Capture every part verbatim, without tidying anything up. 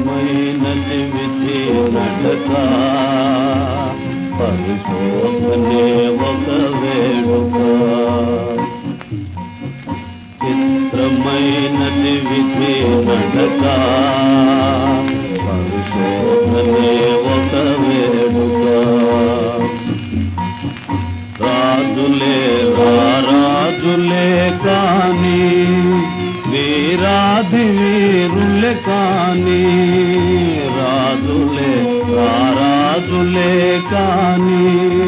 చిత్రమైనది విధి నడక పరిశోధనే ఒక వేడుక చిత్రమైనది విధి నడక పరిశోధనే ఒక వేడుక రాజులే రాజులే కాని వీరాధి వీరులే కాని రాజులే రాజులే కాని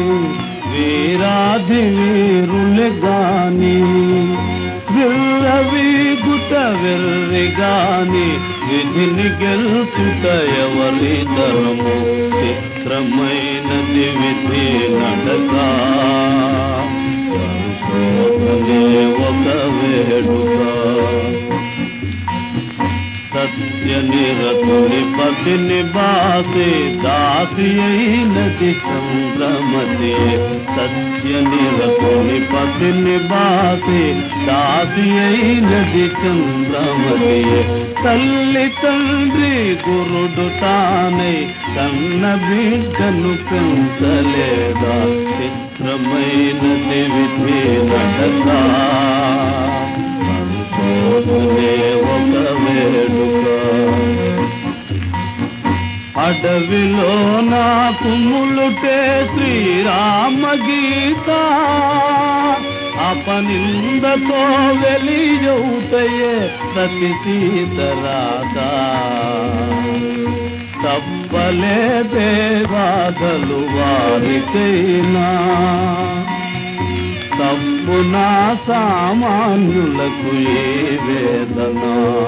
వీరాధి వీరులే గాని విర్రవి గుట వెర్రి గాని విధిని గెలుచుట ఎవరి తరము చిత్రమైనది విధి నడక పరిశోధనే ఒక వేడుక సత్య నిరతుని పతిని బాసి దాసి అయినది చంద్రమతి సత్య నిరతుని పతిని బాసి దాసి అయినది చంద్రమతి తల్లి తండ్రి గురుడు తానై కన్న బిడ్డను పెంచలేదా చిత్రమైనది విధి నడక పరిశోధనే ఒక వేడుక అడవిలో నాకు ములుటే శ్రీరామ గీత అపనిందతో వెలియవుతయే ప్రతి సీతరాత తప్పలే దేవాదలు వారికైనా తప్పునా సామాన్యులకు ఏ వేదన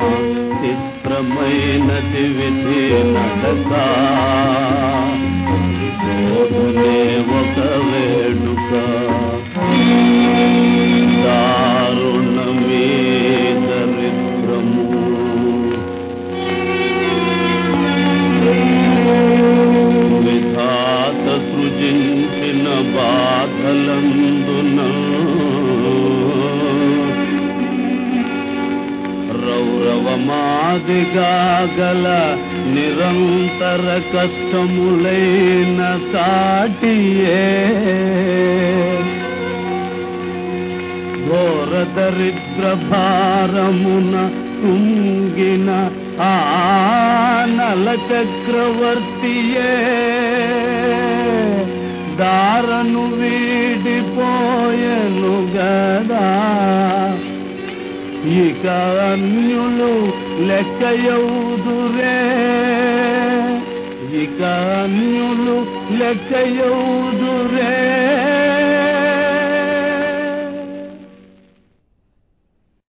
చిత్రమైనది విధి నడక పరిశోధనే ఒక వేడుక దారుణమే దరిద్రము విధాత సృజించిన బాధలందున రౌరవమాదిగా గల నిరంతర కష్టములైన సాటియే ఘోర దరిద్ర భారమున కుంగిన ఆ నల చక్రవర్తియే దారను వీడిపోయెను గదా ఇక అన్యులు లెక్కయౌదురే ఇక అన్యులు లెక్కయౌదురే